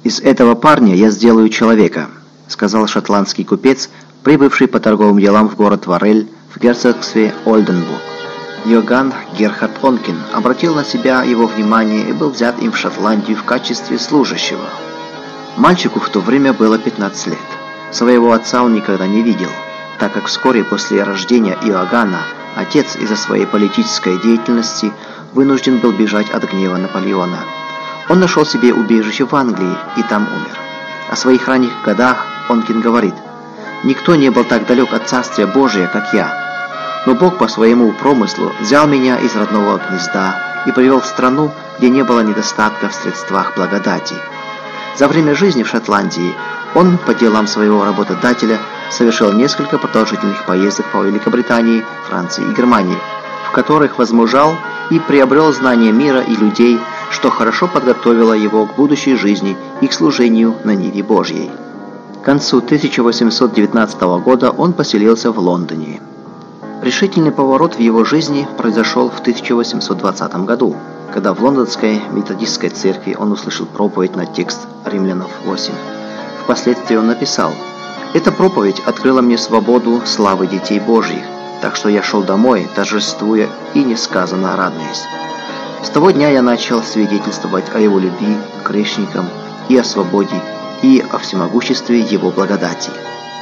«Из этого парня я сделаю человека», — сказал шотландский купец, прибывший по торговым делам в город Варель в герцогстве Ольденбург. Йоганн Герхард Онкин обратил на себя его внимание и был взят им в Шотландию в качестве служащего. Мальчику в то время было 15 лет. Своего отца он никогда не видел, так как вскоре после рождения Иоганна отец из-за своей политической деятельности вынужден был бежать от гнева Наполеона. Он нашел себе убежище в Англии и там умер. О своих ранних годах Онкин говорит: «Никто не был так далек от Царствия Божия, как я. Но Бог по своему промыслу взял меня из родного гнезда и привел в страну, где не было недостатка в средствах благодати». За время жизни в Шотландии он по делам своего работодателя совершил несколько продолжительных поездок по Великобритании, Франции и Германии, в которых возмужал и приобрел знания мира и людей, что хорошо подготовило его к будущей жизни и к служению на ниве Божьей. К концу 1819 года он поселился в Лондоне. Решительный поворот в его жизни произошел в 1820 году, когда в лондонской методистской церкви он услышал проповедь на текст Римлянов 8. Впоследствии он написал: «Эта проповедь открыла мне свободу славы детей Божьих, так что я шел домой, торжествуя и несказанно радуясь». С того дня я начал свидетельствовать о его любви к грешникам и о свободе, и о всемогуществе его благодати.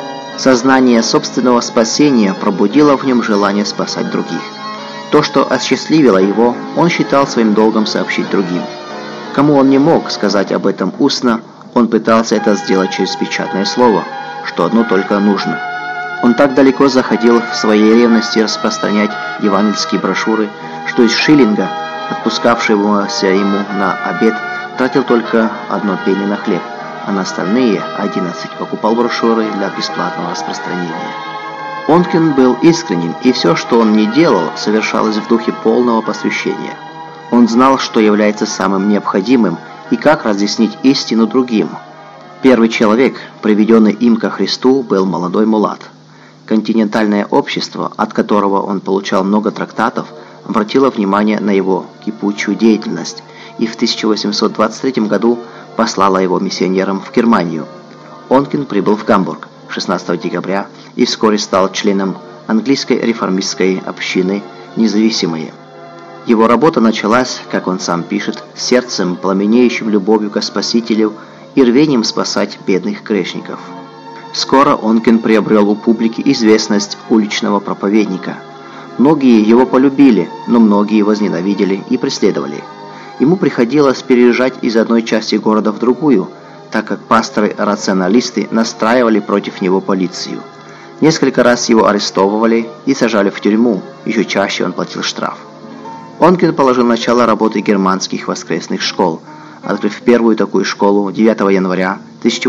Сознание собственного спасения пробудило в нем желание спасать других. То, что осчастливило его, он считал своим долгом сообщить другим. Кому он не мог сказать об этом устно, он пытался это сделать через печатное слово, что одно только нужно. Он так далеко заходил в своей ревности распространять евангельские брошюры, что из шиллинга, отпускавшегося ему на обед, тратил только 1 пенни на хлеб, а на остальные 11 покупал брошюры для бесплатного распространения. Онкин был искренним, и все, что он не делал, совершалось в духе полного посвящения. Он знал, что является самым необходимым и как разъяснить истину другим. Первый человек, приведенный им ко Христу, был молодой мулат. Континентальное общество, от которого он получал много трактатов, обратило внимание на его кипучую деятельность и в 1823 году послало его миссионером в Германию. Онкин прибыл в Гамбург 16 декабря и вскоре стал членом английской реформистской общины «Независимые». Его работа началась, как он сам пишет, сердцем, пламенеющим любовью к Спасителю и рвением спасать бедных грешников. Скоро Онкин приобрел у публики известность уличного проповедника. Многие его полюбили, но многие возненавидели и преследовали. Ему приходилось переезжать из одной части города в другую, так как пасторы-рационалисты настраивали против него полицию. Несколько раз его арестовывали и сажали в тюрьму, еще чаще он платил штраф. Онкин положил начало работе германских воскресных школ, открыв первую такую школу 9 января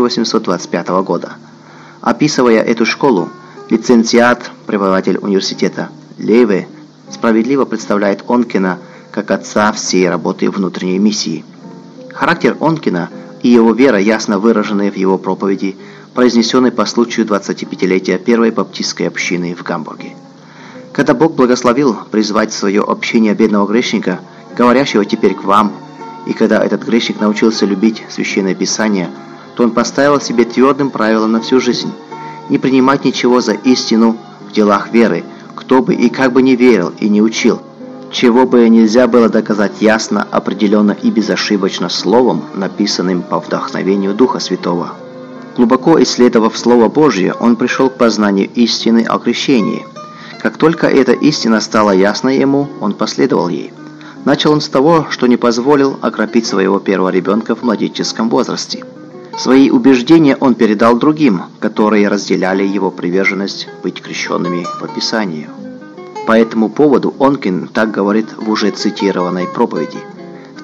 1825 года. Описывая эту школу, лицензиат, преподаватель университета Леве справедливо представляет Онкина как отца всей работы внутренней миссии. Характер Онкина и его вера, ясно выраженные в его проповеди, произнесенной по случаю 25-летия Первой баптистской общины в Гамбурге. Когда Бог благословил призвать в свое общение бедного грешника, говорящего теперь к вам, и когда этот грешник научился любить Священное Писание, то он поставил себе твердым правилом на всю жизнь – не принимать ничего за истину в делах веры, кто бы и как бы не верил и не учил, чего бы нельзя было доказать ясно, определенно и безошибочно словом, написанным по вдохновению Духа Святого. Глубоко исследовав Слово Божье, он пришел к познанию истины о крещении. Как только эта истина стала ясна ему, он последовал ей. Начал он с того, что не позволил окропить своего первого ребенка в младенческом возрасте. Свои убеждения он передал другим, которые разделяли его приверженность быть крещенными по Писанию. По этому поводу Онкин так говорит в уже цитированной проповеди. В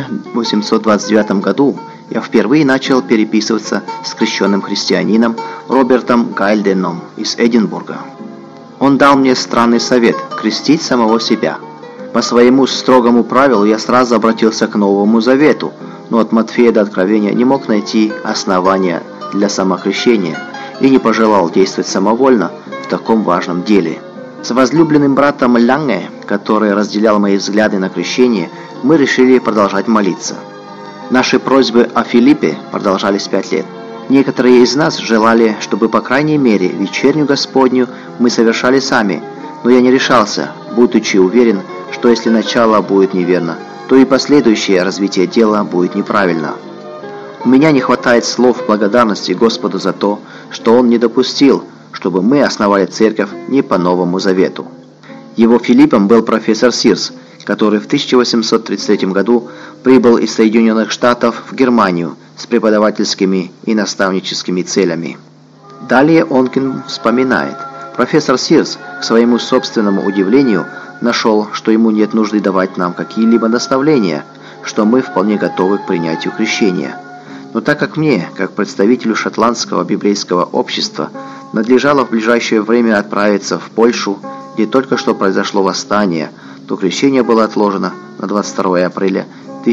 1829 году я впервые начал переписываться с крещенным христианином Робертом Гальденом из Эдинбурга. Он дал мне странный совет – крестить самого себя. По своему строгому правилу я сразу обратился к Новому Завету, но от Матфея до Откровения не мог найти основания для самокрещения и не пожелал действовать самовольно в таком важном деле. С возлюбленным братом Ланге, который разделял мои взгляды на крещение, мы решили продолжать молиться. Наши просьбы о Филиппе продолжались 5 лет. Некоторые из нас желали, чтобы, по крайней мере, вечерню Господню мы совершали сами, но я не решался, будучи уверен, что если начало будет неверно, то и последующее развитие дела будет неправильно. У меня не хватает слов благодарности Господу за то, что Он не допустил, чтобы мы основали церковь не по Новому Завету. Его Филиппом был профессор Сирс, который в 1833 году прибыл из Соединенных Штатов в Германию с преподавательскими и наставническими целями. Далее Онкин вспоминает: профессор Сирс, к своему собственному удивлению, нашел, что ему нет нужды давать нам какие-либо наставления, что мы вполне готовы к принятию крещения. Но так как мне, как представителю шотландского библейского общества, надлежало в ближайшее время отправиться в Польшу, где только что произошло восстание, то крещение было отложено на 22 апреля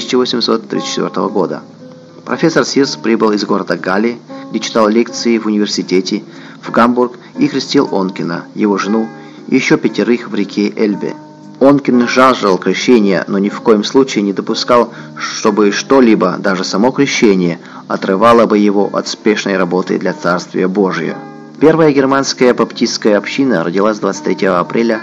1834 года. Профессор Сирс прибыл из города Галли, где читал лекции в университете, в Гамбург и крестил Онкина, его жену и еще 5 в реке Эльбе. Онкин жаждал крещения, но ни в коем случае не допускал, чтобы что-либо, даже само крещение, отрывало бы его от спешной работы для Царствия Божия. Первая германская баптистская община родилась 23 апреля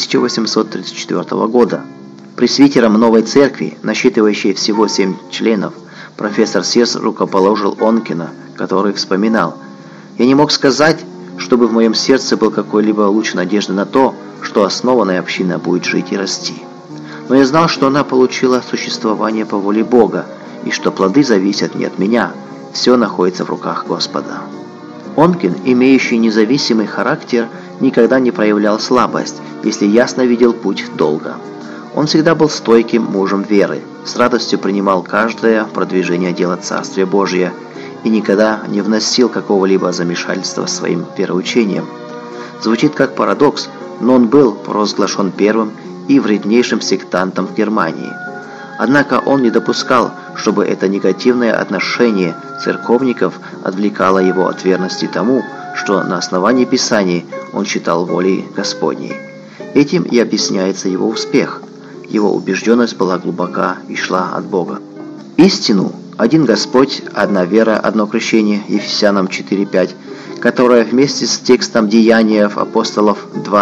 1834 года. Пресвитером новой церкви, насчитывающей всего 7 членов, профессор Сирс рукоположил Онкина, который вспоминал: «Я не мог сказать, чтобы в моем сердце был какой-либо луч надежды на то, что основанная община будет жить и расти. Но я знал, что она получила существование по воле Бога, и что плоды зависят не от меня, все находится в руках Господа». Онкин, имеющий независимый характер, никогда не проявлял слабость, если ясно видел путь долга. Он всегда был стойким мужем веры, с радостью принимал каждое продвижение дела Царствия Божия и никогда не вносил какого-либо замешательства своим вероучением. Звучит как парадокс, но он был провозглашен первым и вреднейшим сектантом в Германии. Однако он не допускал, чтобы это негативное отношение церковников отвлекало его от верности тому, что на основании Писаний он считал волей Господней. Этим и объясняется его успех. Его убежденность была глубока и шла от Бога. Истину «Один Господь, одна вера, одно крещение» Ефесянам 4:5, которая вместе с текстом Деяний апостолов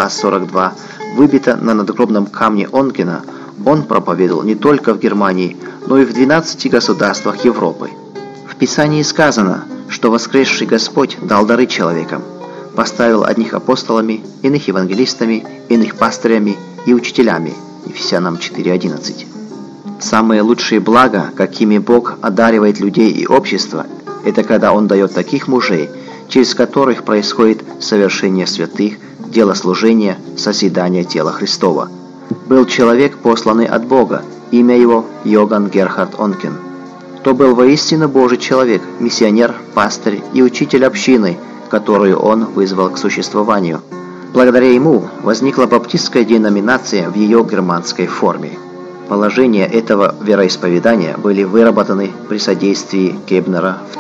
2:42 выбита на надгробном камне Онкина, он проповедовал не только в Германии, но и в 12 государствах Европы. В Писании сказано, что воскресший Господь дал дары человекам, поставил одних апостолами, иных евангелистами, иных пастырями и учителями. Ефесянам 4:11. Самые лучшие блага, какими Бог одаривает людей и общество, это когда Он дает таких мужей, через которых происходит совершение святых, дело служения, созидание тела Христова. Был человек, посланный от Бога, имя его Йоган Герхард Онкин. То был воистину Божий человек, миссионер, пастырь и учитель общины, которую он вызвал к существованию. Благодаря ему возникла баптистская деноминация в ее германской форме. Положения этого вероисповедания были выработаны при содействии Гебнера в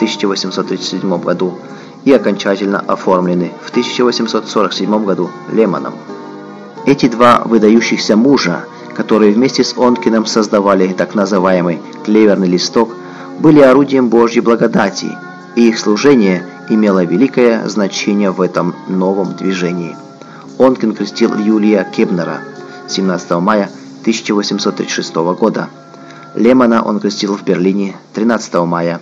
1837 году и окончательно оформлены в 1847 году Леманом. Эти два выдающихся мужа, которые вместе с Онкиным создавали так называемый «клеверный листок», были орудием Божьей благодати, и их служение имело великое значение в этом новом движении. Онкин крестил Юлия Гебнера 17 мая 1836 года. Лемана он крестил в Берлине 13 мая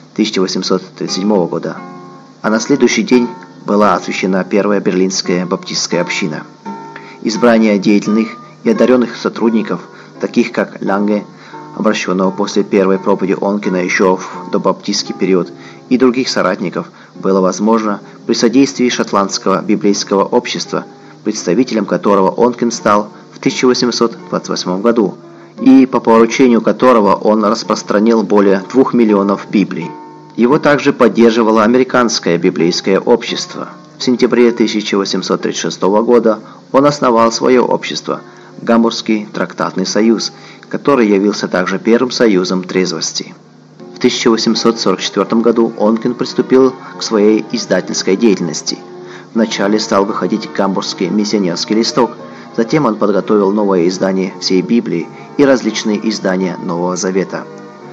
1837 года. А на следующий день была освящена первая берлинская баптистская община. Избрание деятельных и одаренных сотрудников, таких как Ланге, обращенного после первой проповеди Онкина еще в добаптистский период, и других соратников, было возможно при содействии шотландского библейского общества, представителем которого Онкин стал в 1828 году, и по поручению которого он распространил более 2 миллионов Библий. Его также поддерживало американское библейское общество. В сентябре 1836 года он основал свое общество – Гамбургский трактатный союз, который явился также первым союзом трезвости. В 1844 году Онкин приступил к своей издательской деятельности. Вначале стал выходить Гамбургский миссионерский листок, затем он подготовил новое издание всей Библии и различные издания Нового Завета.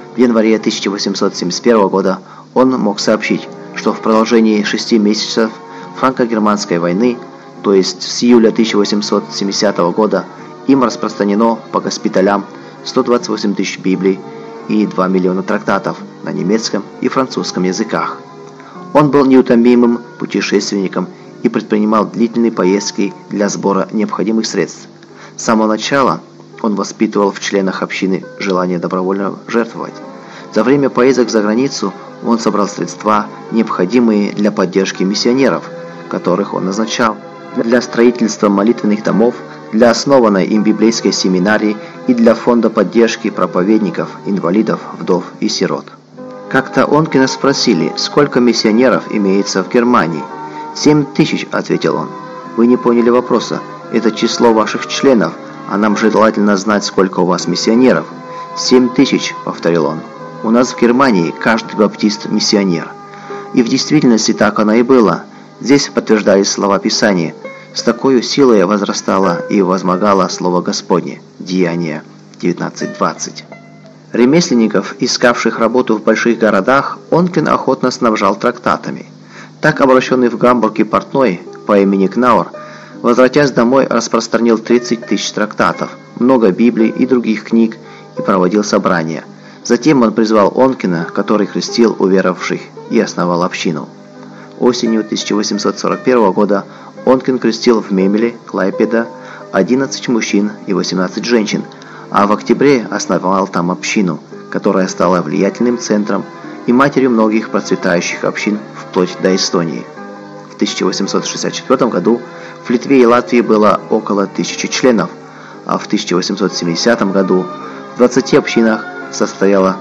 В январе 1871 года он мог сообщить, что в продолжении 6 месяцев франко-германской войны, то есть с июля 1870 года, им распространено по госпиталям 128 тысяч Библий и 2 миллиона трактатов на немецком и французском языках. Он был неутомимым путешественником и предпринимал длительные поездки для сбора необходимых средств. С самого начала он воспитывал в членах общины желание добровольно жертвовать. За время поездок за границу он собрал средства, необходимые для поддержки миссионеров, которых он назначал, для строительства молитвенных домов, для основанной им библейской семинарии и для фонда поддержки проповедников, инвалидов, вдов и сирот. Как-то Онкина спросили, сколько миссионеров имеется в Германии. 7000, ответил он. Вы не поняли вопроса. Это число ваших членов, а нам желательно знать, сколько у вас миссионеров. 7000, повторил он. У нас в Германии каждый баптист миссионер. И в действительности так оно и было. Здесь подтверждались слова Писания. С такой силой возрастало и возмогало Слово Господне. Деяния 19:20. Ремесленников, искавших работу в больших городах, Онкин охотно снабжал трактатами. Так обращенный в Гамбурге портной по имени Кнаур, возвратясь домой, распространил 30 тысяч трактатов, много Библий и других книг и проводил собрания. Затем он призвал Онкина, который крестил уверовавших и основал общину. Осенью 1841 года Онкин крестил в Мемеле, Клайпеда 11 мужчин и 18 женщин, а в октябре основал там общину, которая стала влиятельным центром и матерью многих процветающих общин вплоть до Эстонии. В 1864 году в Литве и Латвии было около 1000 членов, а в 1870 году в 20 общинах состояло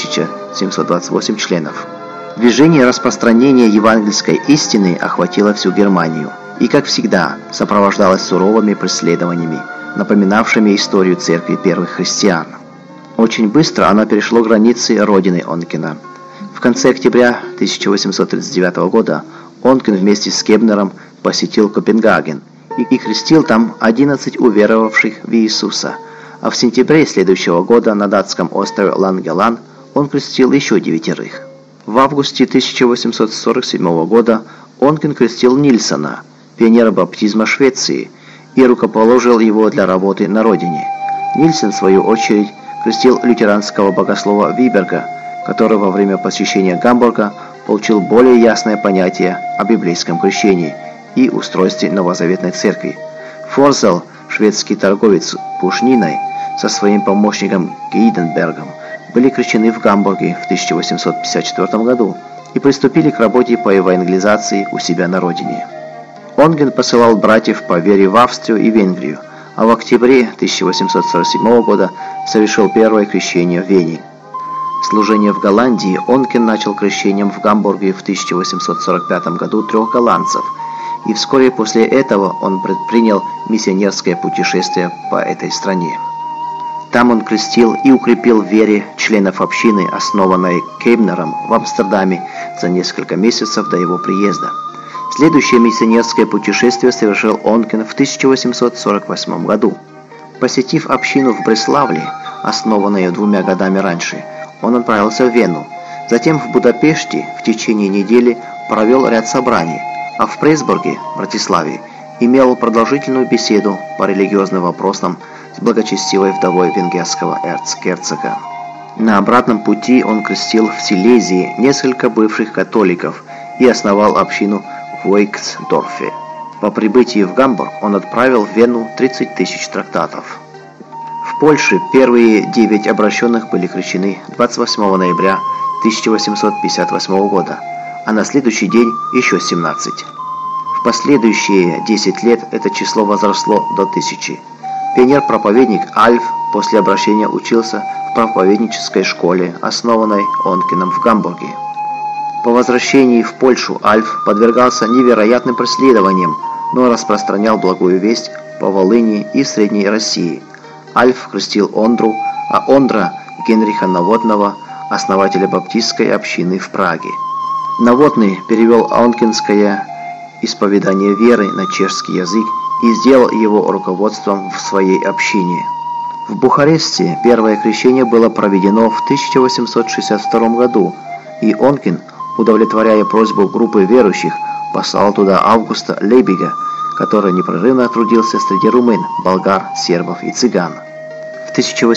1728 членов. Движение распространения евангельской истины охватило всю Германию и, как всегда, сопровождалось суровыми преследованиями, напоминавшими историю церкви первых христиан. Очень быстро оно перешло границы родины Онкина. В конце октября 1839 года Онкин вместе с Кебнером посетил Копенгаген и крестил там 11 уверовавших в Иисуса, а в сентябре следующего года на датском острове Лангелан он крестил еще 9. В августе 1847 года Онкин крестил Нильсона, пионера баптизма Швеции, и рукоположил его для работы на родине. Нильсон, в свою очередь, крестил лютеранского богослова Виберга, который во время посещения Гамбурга получил более ясное понятие о библейском крещении и устройстве новозаветной церкви. Форзел, шведский торговец пушниной, со своим помощником Гейденбергом были крещены в Гамбурге в 1854 году и приступили к работе по евангелизации у себя на родине. Онкин посылал братьев по вере в Австрию и Венгрию, а в октябре 1847 года совершил первое крещение в Вене. Служение в Голландии Онкин начал крещением в Гамбурге в 1845 году 3 голландцев, и вскоре после этого он предпринял миссионерское путешествие по этой стране. Там он крестил и укрепил в вере членов общины, основанной Кебнером в Амстердаме за несколько месяцев до его приезда. Следующее миссионерское путешествие совершил Онкин в 1848 году. Посетив общину в Бреславле, основанную 2 годами раньше, он отправился в Вену. Затем в Будапеште в течение недели провел ряд собраний, а в Пресбурге, Братиславе, имел продолжительную беседу по религиозным вопросам с благочестивой вдовой венгерского эрцгерцога. На обратном пути он крестил в Силезии несколько бывших католиков и основал общину в Войксдорфе. По прибытии в Гамбург он отправил в Вену 30 тысяч трактатов. В Польше первые 9 обращенных были крещены 28 ноября 1858 года, а на следующий день еще 17. В последующие 10 лет это число возросло до 1000. Пионер-проповедник Альф после обращения учился в проповеднической школе, основанной Онкином в Гамбурге. По возвращении в Польшу Альф подвергался невероятным преследованиям, но распространял благую весть по Волыни и Средней России. Альф крестил Ондру, а Ондра – Генриха Новотного, основателя баптистской общины в Праге. Новотный перевел онкинское исповедание веры на чешский язык и сделал его руководством в своей общине. В Бухаресте первое крещение было проведено в 1862 году, и Онкин, удовлетворяя просьбу группы верующих, послал туда Августа Лейбига, который непрерывно трудился среди румын, болгар, сербов и цыган. В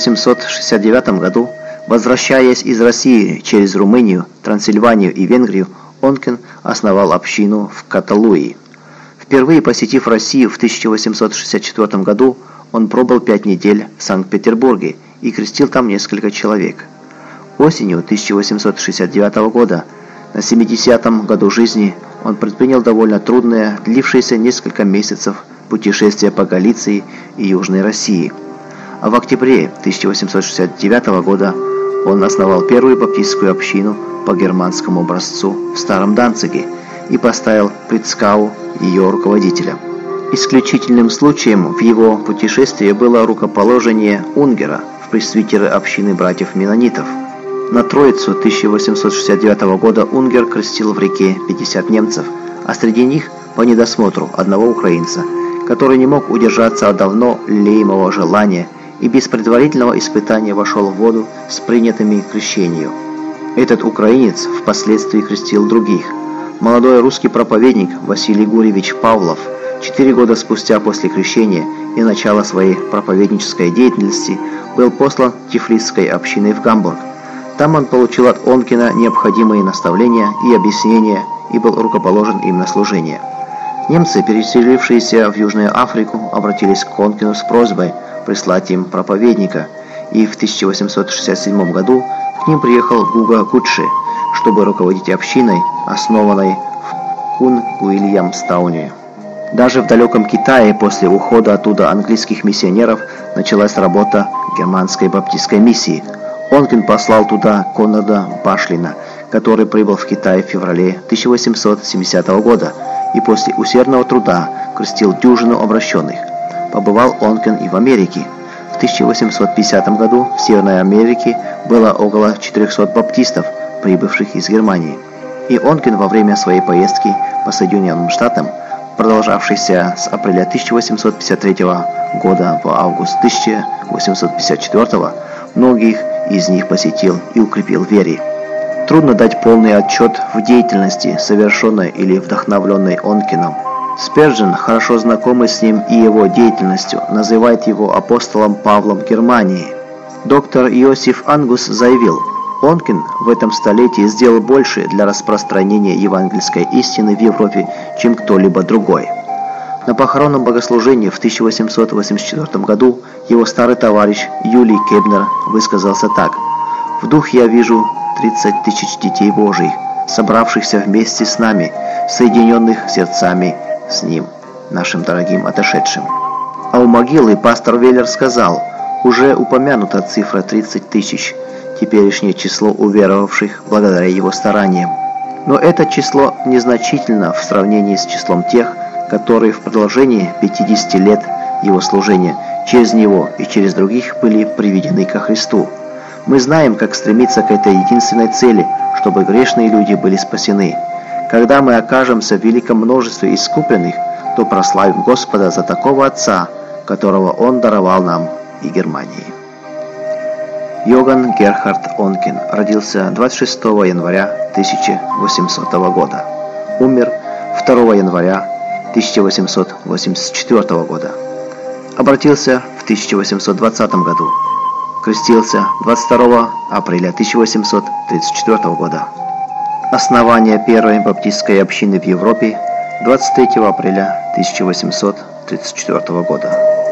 1869 году, возвращаясь из России через Румынию, Трансильванию и Венгрию, Онкин основал общину в Каталуии. Впервые посетив Россию в 1864 году, он пробыл 5 недель в Санкт-Петербурге и крестил там несколько человек. Осенью 1869 года, на 70-м году жизни, он предпринял довольно трудное, длившееся несколько месяцев, путешествие по Галиции и Южной России. А в октябре 1869 года он основал первую баптистскую общину по германскому образцу в Старом Данциге и поставил Прицкау ее руководителем. Исключительным случаем в его путешествии было рукоположение Унгера в пресвитеры общины братьев-менонитов. На Троицу 1869 года Унгер крестил в реке 50 немцев, а среди них, по недосмотру, одного украинца, который не мог удержаться от давно лелеемого желания и без предварительного испытания вошел в воду с принятыми к крещению. Этот украинец впоследствии крестил других. Молодой русский проповедник Василий Гурьевич Павлов 4 года спустя после крещения и начала своей проповеднической деятельности был послан Тифлисской общиной в Гамбург. Там он получил от Онкина необходимые наставления и объяснения и был рукоположен им на служение. Немцы, переселившиеся в Южную Африку, обратились к Онкину с просьбой прислать им проповедника, и в 1867 году к ним приехал Гуга Гудши, чтобы руководить общиной, основанной в Кун-Уильямстауне. Даже в далеком Китае после ухода оттуда английских миссионеров началась работа германской баптистской миссии. Онкин послал туда Конрада Башлина, который прибыл в Китай в феврале 1870 года и после усердного труда крестил дюжину обращенных. Побывал Онкин и в Америке. В 1850 году в Северной Америке было около 400 баптистов, прибывших из Германии. И Онкин во время своей поездки по Соединенным Штатам, продолжавшейся с апреля 1853 года по август 1854, многих из них посетил и укрепил в вере. Трудно дать полный отчет в деятельности, совершенной или вдохновленной Онкином. Спержен, хорошо знакомый с ним и его деятельностью, называет его апостолом Павлом Германии. Доктор Иосиф Ангус заявил: Онкин в этом столетии сделал больше для распространения евангельской истины в Европе, чем кто-либо другой. На похоронном богослужении в 1884 году его старый товарищ Юлий Кебнер высказался так: «В духе я вижу 30 тысяч детей Божьих, собравшихся вместе с нами, соединенных сердцами с ним, нашим дорогим отошедшим». А у могилы пастор Веллер сказал: «Уже упомянута цифра 30 тысяч, теперешнее число уверовавших благодаря его стараниям. Но это число незначительно в сравнении с числом тех, которые в продолжении 50 лет его служения через него и через других были приведены ко Христу. Мы знаем, как стремиться к этой единственной цели, чтобы грешные люди были спасены. Когда мы окажемся в великом множестве искупленных, то прославим Господа за такого Отца, которого Он даровал нам и Германии». Йоган Герхард Онкин родился 26 января 1800 года. Умер 2 января 1884 года. Обратился в 1820 году. Крестился 22 апреля 1834 года. Основание первой баптистской общины в Европе 23 апреля 1834 года.